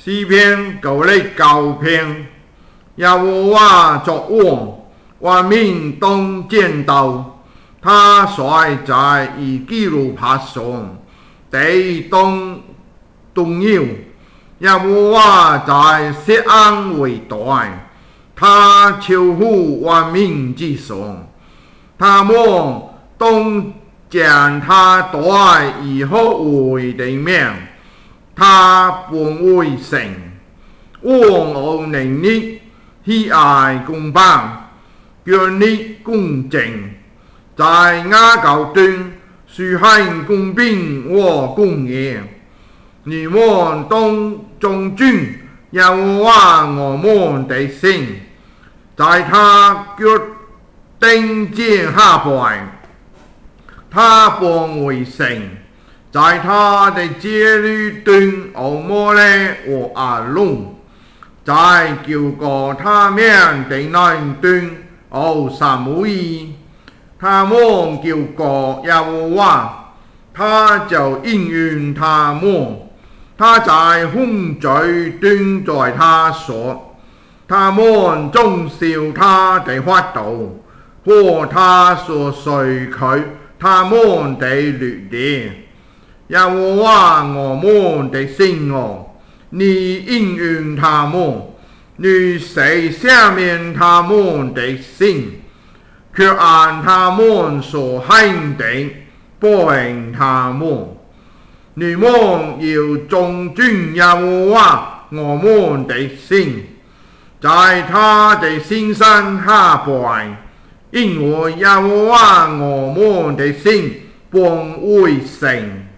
诗篇99篇，耶和华作王，万民都见到他摔在以基路伯上，地动动摇。耶和华在锡安为大，他超乎万民之上。他们都将他带以后为的名，他本为神，王有能力，喜爱公平，权力公正，在亚高端实行公平和公义。你们都尊敬耶和华我们的神，在他脚顶尖下拜，他本为神，在他的节律中欧摩勒和阿龙，在救过他名的那中欧撒母耳，他们救过耶和华，他就应允他们。他在风嘴中在他说，他们中笑他的法度，和他所垂取他们的律例。耶和华我们的神哦，你应允他们，你谁赦免他们的心，却按他们所行的报应他们。你们要尊敬耶和华我们的神，在他的身上下拜，因为耶和华我们的神本为神。